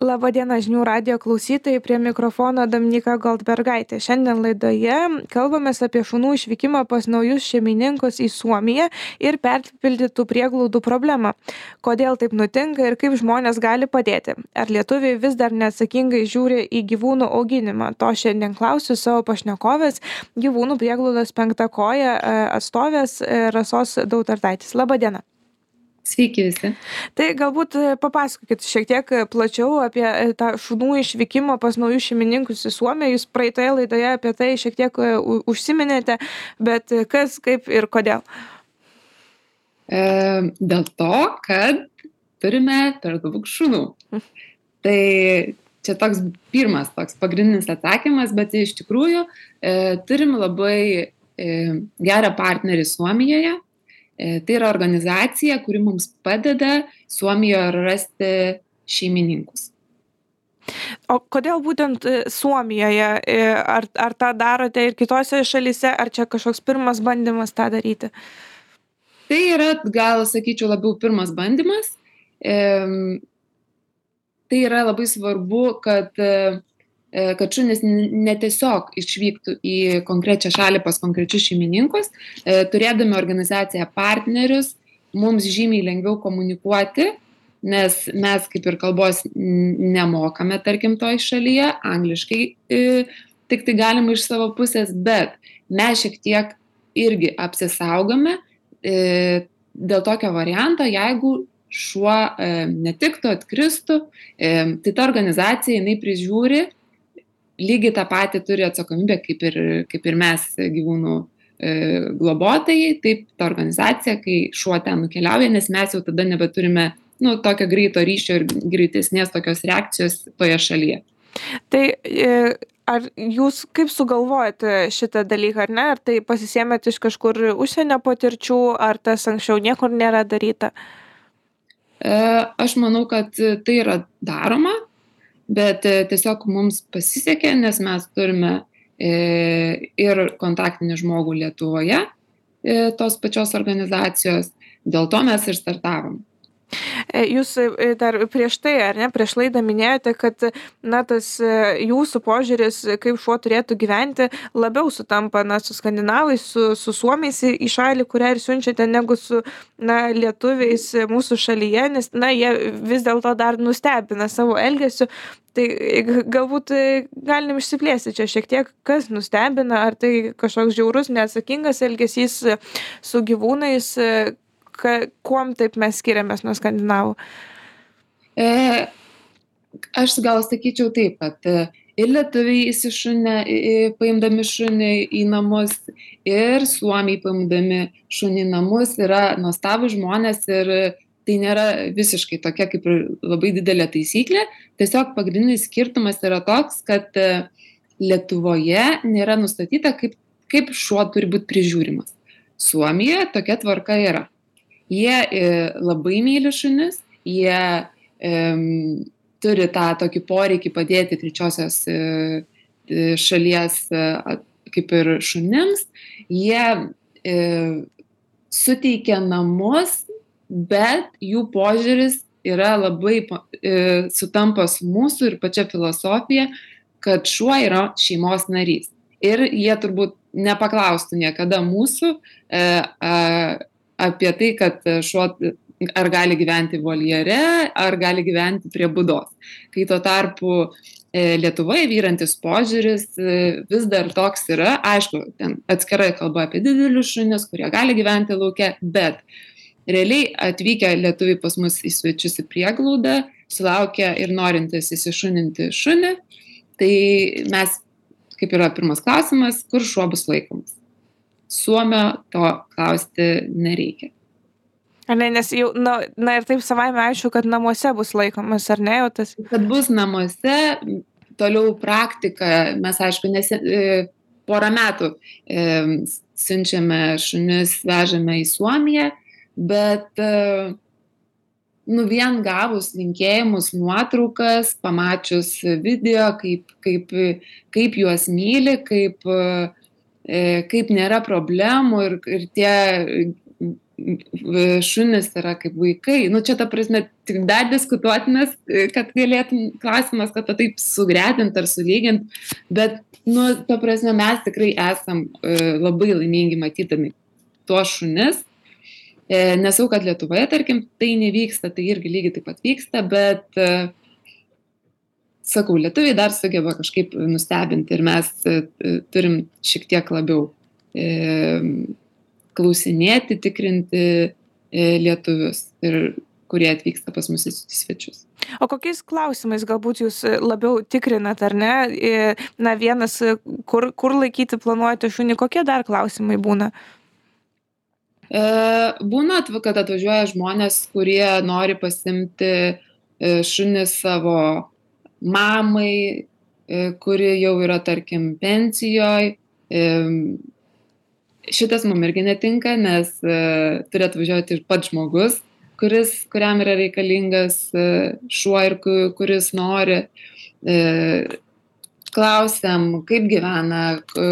Labadiena žinių radijo klausytojai, prie mikrofono Dominika Goldbergaitė. Šiandien laidoje kalbamės apie šunų išvykimą pas naujus šeimininkus į Suomiją ir perpildytų prieglaudų problemą. Kodėl taip nutinka ir kaip žmonės gali padėti? Ar lietuviai vis dar neatsakingai žiūri į gyvūnų auginimą? To šiandien klausiu savo pašnekovės, gyvūnų prieglaudos Penktakoja atstovės Rasos Dautartaitės. Labadiena. Sveiki visi. Tai galbūt papasakokit šiek tiek plačiau apie tą šunų išvykimą pas naujus šeimininkus į Suomiją. Jūs praeitoje laidoje apie tai šiek tiek užsiminėte, bet kas, kaip ir kodėl? Dėl to, kad turime per daug šunų. Tai čia toks pirmas, toks pagrindinis atsakymas, bet iš tikrųjų turim labai gerą partnerį Suomijoje. Tai yra organizacija, kuri mums padeda Suomijoje rasti šeimininkus. O kodėl būtent Suomijoje? Ar tą darote ir kitose šalyse, ar čia kažkoks pirmas bandymas tą daryti? Tai yra, gal sakyčiau, labiau pirmas bandymas. Tai yra labai svarbu, kad šunys ne tiesiog išvyktų į konkrečią šalį pas konkrečius šeimininkus, turėdami organizaciją partnerius, mums žymiai lengviau komunikuoti, nes mes kaip ir kalbos nemokame, tarkim, toj šalyje, angliškai tik tai galima iš savo pusės, bet mes šiek tiek irgi apsisaugome dėl tokio varianto, jeigu šuo netiktų, atkristų, tai ta organizacija, jinai prižiūri, lygiai tą patį turi atsakomybę kaip ir mes gyvūnų globotojai, taip ta organizacija, kai šuo ten nukeliauja, nes mes jau tada nebeturime tokio greito ryšio ir greitesnės tokios reakcijos toje šalyje. Tai ar jūs kaip sugalvojate šitą dalyką, ar ne? Ar tai pasisėmėt iš kažkur užsienio patirčių, ar tas anksčiau niekur nėra daryta? Aš manau, kad tai yra daroma, bet tiesiog mums pasisekė, nes mes turime ir kontaktinį žmogų Lietuvoje tos pačios organizacijos, dėl to mes ir startavom. Jūs dar prieš tai, ar ne, prieš laidą minėjote, kad tas jūsų požiūris, kaip šuo turėtų gyventi, labiau sutampa su skandinavais, su suomiais į šalį, kurią ir siunčiate, negu su lietuviais mūsų šalyje, nes jie vis dėlto dar nustebina savo elgesiu. Tai galbūt galim išsiplėsti čia šiek tiek, kas nustebina, ar tai kažkoks žiaurus, neatsakingas elgesys su gyvūnais, kuom taip mes skiriamės nuo skandinavų? Aš gal sakyčiau taip, kad ir lietuviai įsišunę, paimdami šunį į namus, ir suomiai paimdami šunį į namus yra nuostabūs žmonės ir tai nėra visiškai tokia kaip ir labai didelė taisyklė. Tiesiog pagrindinis skirtumas yra toks, kad Lietuvoje nėra nustatyta, kaip šuo turi būti prižiūrimas. Suomijoje tokia tvarka yra. Jie labai myli šunis, jie turi tą tokį poreikį padėti trečiosios šalies kaip ir šunims. Jie suteikia namus, bet jų požiūris yra labai sutampa su mūsų ir pačia filosofija, kad šuo yra šeimos narys. Ir jie turbūt nepaklaustų niekada mūsų apie tai, kad šuo ar gali gyventi voljere, ar gali gyventi prie būdos. Kai tuo tarpu Lietuvoje vyrantis požiūris vis dar toks yra, aišku, ten atskirai kalba apie didelius šunis, kurie gali gyventi lauke, bet realiai atvykę lietuviai pas mus į svečius į prieglaudą, sulaukia ir norintis įsišuninti šunį, tai mes, kaip yra pirmas klausimas, kur šuo bus laikomas. Suomio to klausti nereikia. Ar ne, nes jau, ir taip savaime aišku, kad namuose bus laikomas, ar ne jau tas? Kad bus namuose, toliau praktika, mes aišku, porą metų siunčiame šunis, vežame į Suomiją, bet vien gavus linkėjimus, nuotraukas, pamačius video, kaip juos myli, kaip nėra problemų ir tie šunys yra kaip vaikai. Nu, čia ta prasme, tik dar diskutuotinas, kad galėtum klausimas, kad taip sugretinti ar sulygint, bet, nu, ta prasme, mes tikrai esam labai laimingi matydami tuos šunis. Nesau, kad Lietuvoje, tarkim, tai nevyksta, tai irgi lygiai taip pat vyksta, bet, sakau, lietuviai dar sugeba kažkaip nustebinti ir mes turim šiek tiek labiau klausinėti, tikrinti lietuvius, ir kurie atvyksta pas mus į svečius. O kokiais klausimais galbūt jūs labiau tikrinat, ar ne? Na, vienas, kur laikyti planuojate šunį, kokie dar klausimai būna? Būna, kad atvažiuoja žmonės, kurie nori pasimti šunį savo mamai, kuri jau yra, tarkim, pensijoje. Šitas mum irgi netinka, nes turi atvažiuoti ir pats žmogus, kuriam yra reikalingas šuo ir kuris nori. Klausiam, kaip gyvena,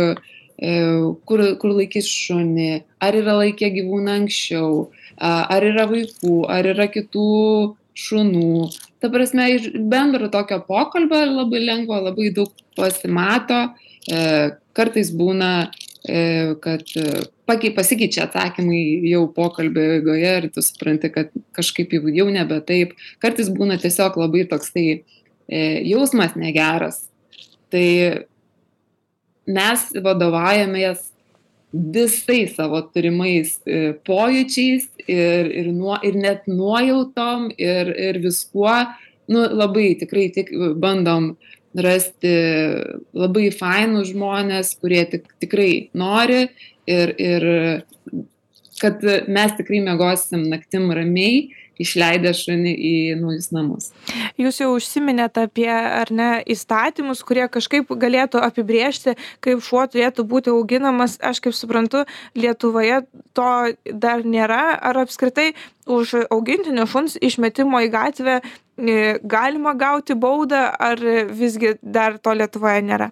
kur laikys šunį, ar yra laikę gyvūną anksčiau, ar yra vaikų, ar yra kitų šunų. Ta prasme, iš bendro tokio pokalbio labai lengva, labai daug pasimato. Kartais būna, kad pasikeičia atsakymai jau pokalbio eigoje ir tu supranti, kad kažkaip jau nebe taip. Kartais būna tiesiog labai toksai jausmas negeras. Tai mes vadovaujamės visais savo turimais pojūčiais ir net nuojautom ir viskuo. Nu, labai tikrai bandom rasti labai fainus žmonės, kurie tikrai nori ir kad mes tikrai miegosim naktim ramiai, išleidę šunį į naujus namus. Jūs jau užsiminėte apie, ar ne, įstatymus, kurie kažkaip galėtų apibrėžti, kaip šuo turėtų būti auginamas. Aš kaip suprantu, Lietuvoje to dar nėra. Ar apskritai už augintinio šuns išmetimo į gatvę galima gauti baudą, ar visgi dar to Lietuvoje nėra?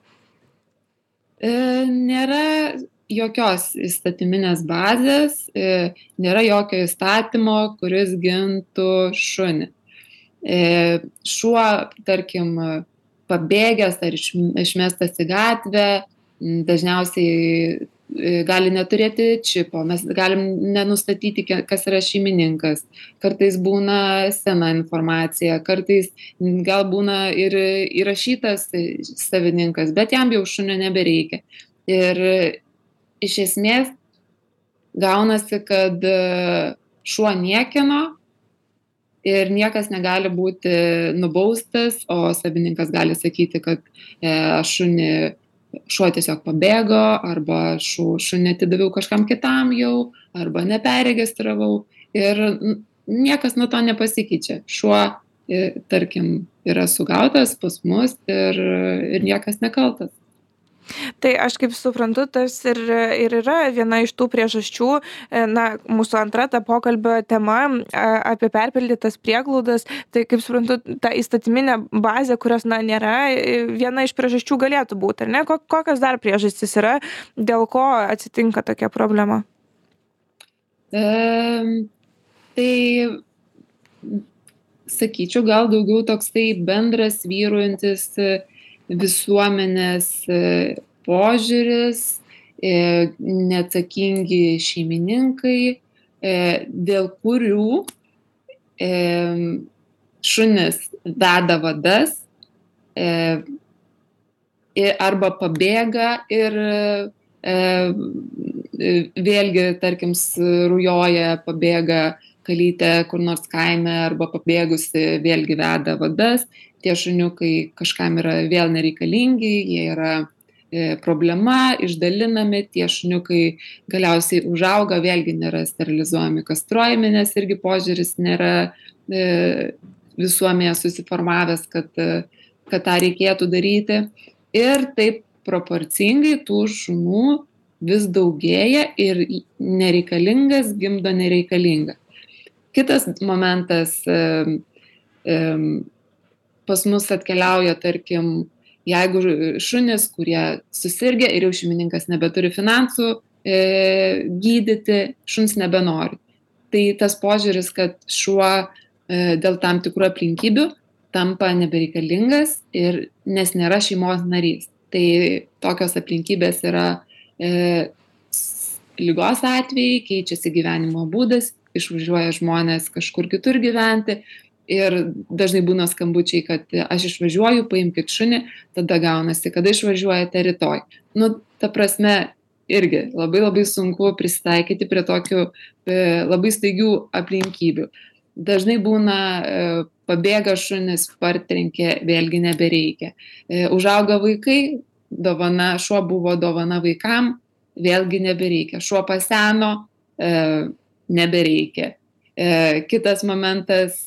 Nėra jokios įstatyminės bazės, nėra jokio įstatymo, kuris gintų šunį. Šuo, tarkim, pabėgęs ar išmestas į gatvę, dažniausiai gali neturėti čipo, mes galim nenustatyti, kas yra šeimininkas. Kartais būna sena informacija, kartais gal būna ir įrašytas savininkas, bet jam jau šunio nebereikia. Ir iš esmės gaunasi, kad šuo niekino ir niekas negali būti nubaustas, o savininkas gali sakyti, kad šuo tiesiog pabėgo, arba šunį atidaviau kažkam kitam jau, arba neperregistravau ir niekas nuo to nepasikeičia. Šuo, tarkim, yra sugautas pas mus ir niekas nekaltas. Tai aš kaip suprantu, tas ir yra viena iš tų priežasčių, na, mūsų antra ta pokalbio tema apie perpildytas prieglaudas, tai kaip suprantu, ta įstatyminė bazė, kurios, na, nėra, viena iš priežasčių galėtų būti, ar ne? Kokios dar priežastys yra, dėl ko atsitinka tokia problema? Tai sakyčiau, gal daugiau toksai bendras vyruojantis visuomenės požiūris, neatsakingi šeimininkai, dėl kurių šunis veda vadas arba pabėga ir vėlgi, tarkim, rujoja, pabėga kalytė kur nors kaime arba pabėgusi vėlgi veda vadas. Tie šuniukai kažkam yra vėl nereikalingi, jie yra problema, išdalinami, tie šuniukai galiausiai užauga, vėlgi nėra sterilizuojami, kastruojami, nes irgi požiūris nėra visuomenėje susiformavęs, kad tą reikėtų daryti. Ir taip proporcingai tų šunų vis daugėja ir nereikalingas gimdo nereikalingą. Kitas momentas, pas mus atkeliauja, tarkim, jeigu šunis, kurie susirgę ir jau šeimininkas nebeturi finansų gydyti, šuns nebenori. tai tas požiūris, kad šuo dėl tam tikrų aplinkybių tampa nebereikalingas ir nes nėra šeimos narys. Tai tokios aplinkybės yra ligos atvejai, keičiasi gyvenimo būdas, išvažiuoja žmonės kažkur kitur gyventi ir dažnai būna skambučiai, kad aš išvažiuoju, paimkit šunį, tada gaunasi, kada išvažiuojate rytoj. Ta prasme, irgi labai sunku prisitaikyti prie tokių labai staigių aplinkybių. Dažnai būna pabėga šunis, partrenkė, vėlgi nebereikia. Užauga vaikai, šuo buvo dovana vaikam, vėlgi nebereikia. Šuo paseno, nebereikia. Kitas momentas,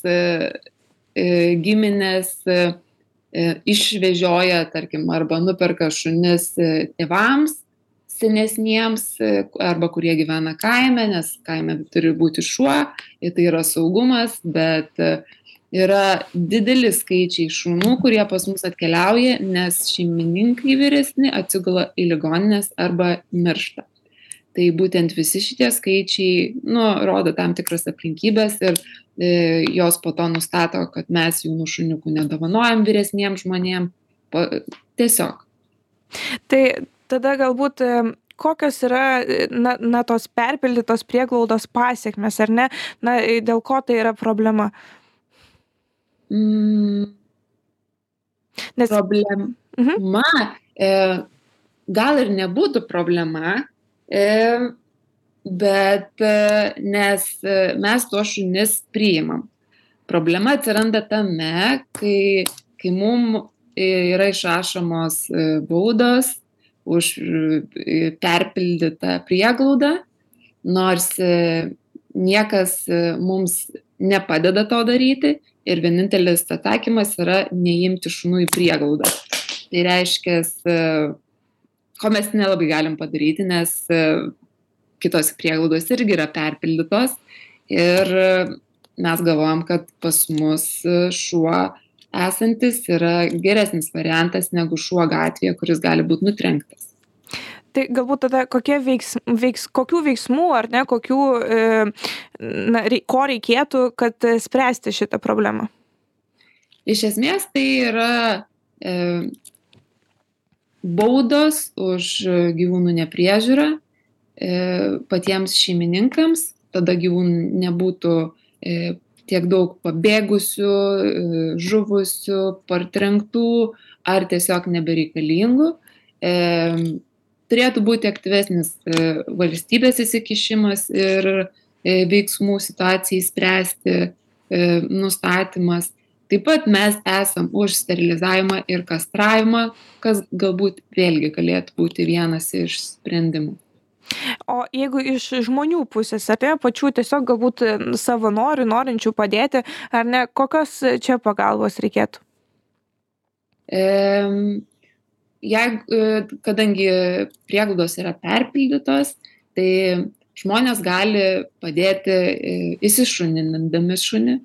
giminės išvežioja, tarkim, arba nuperka šunis tėvams senesniems, arba kurie gyvena kaime, nes kaime turi būti šuo, tai yra saugumas, bet yra dideli skaičiai šunų, kurie pas mus atkeliauja, nes šeimininkai vyresni atsigula į ligonines arba miršta. Tai būtent visi šitie skaičiai rodo tam tikras aplinkybės ir jos po to nustato, kad mes jaunų šuniukų nedovanojam vyresniems žmonėms. Tiesiog. Tai tada galbūt kokios yra tos perpildytos prieglaudos pasekmės, ar ne? Dėl ko tai yra problema? Problema gal ir nebūtų problema, bet nes mes tuos šunis priimam. Problema atsiranda tame, kai mums yra išrašomos baudos už perpildytą prieglaudą, nors niekas mums nepadeda to daryti ir vienintelis atsakymas yra neimti šunų į prieglaudą. Tai reiškia, ko mes nelabai galim padaryti, nes kitos prieglaudos irgi yra perpildytos ir mes galvojam, kad pas mus šuo esantis yra geresnis variantas negu šuo gatvėje, kuris gali būti nutrenktas. Tai galbūt tada kokių veiksmų ar ne, ko reikėtų, kad spręsti šitą problemą? Iš esmės tai yra baudos už gyvūnų nepriežiūrą patiems šeimininkams, tada gyvūnų nebūtų tiek daug pabėgusių, žuvusių, partrenktų ar tiesiog nebereikalingų. Turėtų būti aktyvesnis valstybės įsikišimas ir veiksmų situacijai spręsti nustatymas. Taip pat mes esam už sterilizavimą ir kastravimą, kas galbūt vėlgi galėtų būti vienas iš sprendimų. O jeigu iš žmonių pusės, apie pačių tiesiog galbūt savanorių, norinčių padėti, ar ne, kokios čia pagalbos reikėtų? Kadangi prieglaudos yra perpildytos, tai žmonės gali padėti įsišunindami šunį,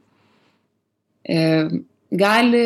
gali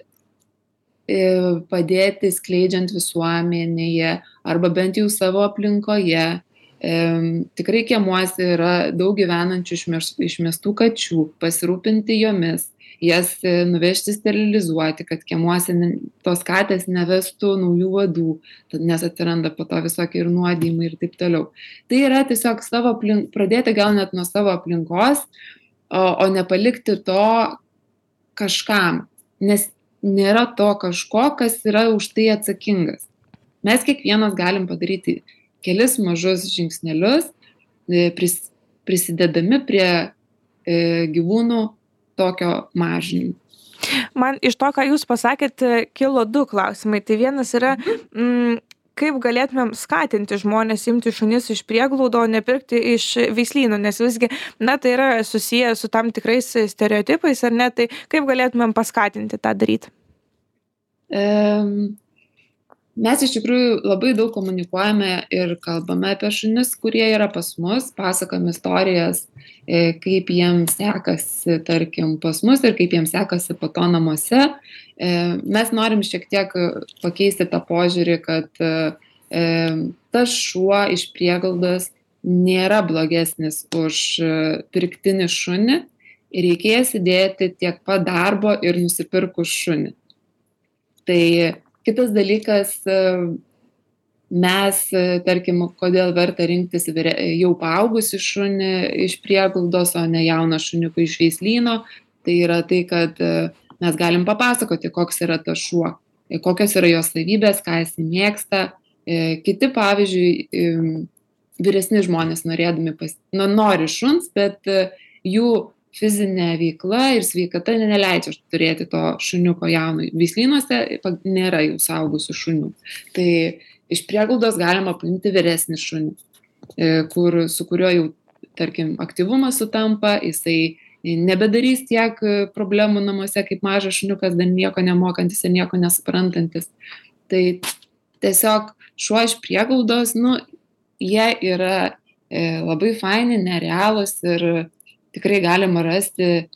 padėti skleidžiant visuomenėje arba bent jau savo aplinkoje. Tikrai kiemuose yra daug gyvenančių išmestų kačių, pasirūpinti jomis, jas nuvežti sterilizuoti, kad kiemuose tos katės nevestų naujų vadų, nes atsiranda po to visokie ir nuodijimai ir taip toliau. Tai yra tiesiog pradėti gal net nuo savo aplinkos, o nepalikti to kažkam, nes nėra to kažko, kas yra už tai atsakingas. Mes kiekvienas galim padaryti kelis mažus žingsnelius, prisidedami prie gyvūnų tokio mažinimo. Man iš to, ką jūs pasakėt, kilo du klausimai. Tai vienas yra, kaip galėtumėm skatinti žmonės imti šunis iš prieglaudo, o nepirkti iš veislynų, nes visgi, tai yra susiję su tam tikrais stereotipais, ar ne, tai kaip galėtumėm paskatinti tą daryti? Mes iš tikrųjų labai daug komunikuojame ir kalbame apie šunis, kurie yra pas mus, pasakojam istorijas, kaip jiems sekasi, tarkim, pas mus ir kaip jiems sekasi po to namuose. Mes norim šiek tiek pakeisti tą požiūrį, kad tas šuo iš prieglaudos nėra blogesnis už pirktinį šunį ir reikės įdėti tiek pat darbo ir nusipirkus šunį. Tai kitas dalykas, mes, tarkim, kodėl verta rinktis jau paaugusi šunį iš prieglaudos, o ne jauną šuniuką iš veislyno, tai yra tai, kad mes galim papasakoti, koks yra tas šuo, kokios yra jo savybės, ką jis mėgsta. Kiti, pavyzdžiui, vyresni žmonės nori šuns, bet jų fizinė veikla ir sveikata neleidžia turėti to šuniuko jauno. Veislynuose nėra jau suaugusių šunių. Tai iš prieglaudos galima paimti vyresnį šunį, su kuriuo jau, tarkim, aktyvumas sutampa, jisai nebedarys tiek problemų namuose, kaip mažas šuniukas, dar nieko nemokantis ir nieko nesuprantantis. Tai tiesiog šuo iš prieglaudos, jie yra labai faini, nerealūs ir tikrai galima rasti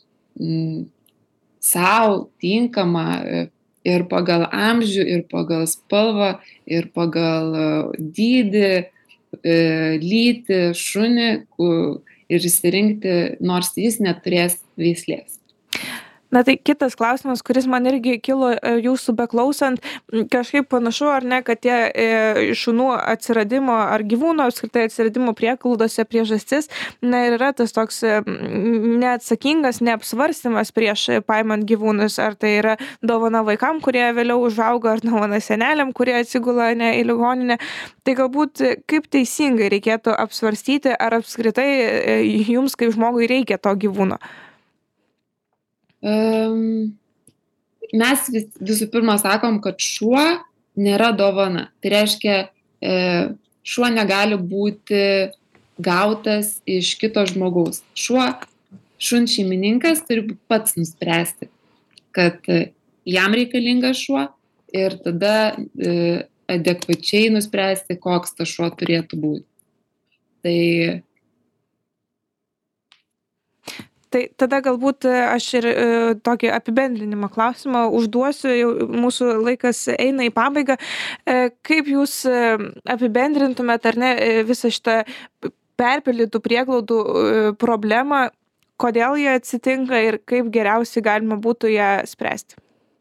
savo tinkamą ir pagal amžių, ir pagal spalvą, ir pagal dydį, lytį šunį ir išsirinkti, nors jis neturės veislės. Na tai kitas klausimas, kuris man irgi kilo jūsų beklausant, kažkaip panašu, ar ne, kad tie šunų atsiradimo ar gyvūnų apskritai atsiradimo prieglaudose priežastis, ir yra tas toks neatsakingas, neapsvarstymas prieš paimant gyvūnus, ar tai yra dovana vaikam, kurie vėliau užauga, ar dovana seneliam, kurie atsigula į ligoninę. Tai galbūt kaip teisingai reikėtų apsvarstyti, ar apskritai jums kaip žmogui reikia to gyvūno? Mes visų pirma sakom, kad šuo nėra dovana. Tai reiškia, šuo negali būti gautas iš kito žmogaus. Šuns šeimininkas turi pats nuspręsti, kad jam reikalingas šuo ir tada adekvačiai nuspręsti, koks tas šuo turėtų būti. Tai tada galbūt aš ir tokį apibendrinimą klausimą užduosiu, jau mūsų laikas eina į pabaigą. Kaip jūs apibendrintumėt, ar ne, visą šitą perpildytų prieglaudų problemą, kodėl jie atsitinka ir kaip geriausiai galima būtų ją spręsti?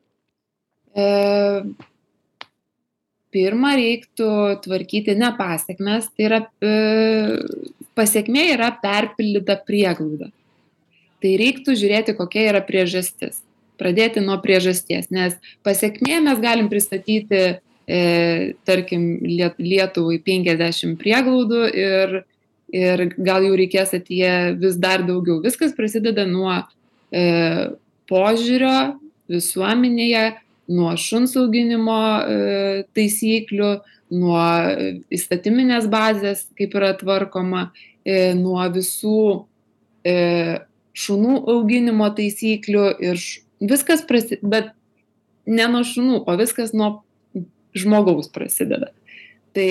Pirma, reiktų tvarkyti ne pasekmes, tai yra pasekmė yra perpildyta prieglauda. Tai reiktų žiūrėti, kokia yra priežastis. Pradėti nuo priežasties, nes pasekmė mes galim pristatyti, tarkim, Lietuvai 50 prieglaudų ir gal jau reikės ateityje vis dar daugiau. Viskas prasideda nuo požiūrio visuomenėje, nuo šuns auginimo taisyklių, nuo įstatyminės bazės, kaip yra tvarkoma, nuo visų šunų auginimo taisyklių ir viskas prasideda, bet ne nuo šunų, o viskas nuo žmogaus prasideda. Tai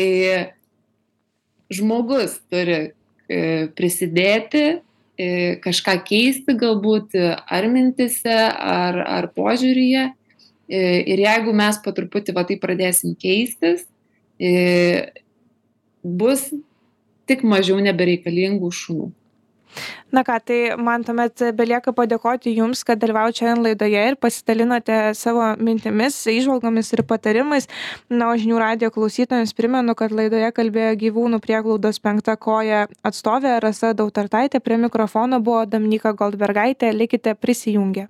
žmogus turi prisidėti, kažką keisti galbūt ar mintise, ar požiūryje. Ir jeigu mes po truputį tai pradėsim keistis, bus tik mažiau nebereikalingų šunų. Na ką, tai man tuomet belieka padėkoti Jums, kad dalyvaujate šiandien laidoje ir pasidalinote savo mintimis, įžvalgomis ir patarimais. O Žinių radijo klausytojams primenu, kad laidoje kalbėjo gyvūnų prieglaudos Penkta koja atstovė Rasa Dautartaitė, prie mikrofono buvo Dominyka Goldbergaitė, likite prisijungę.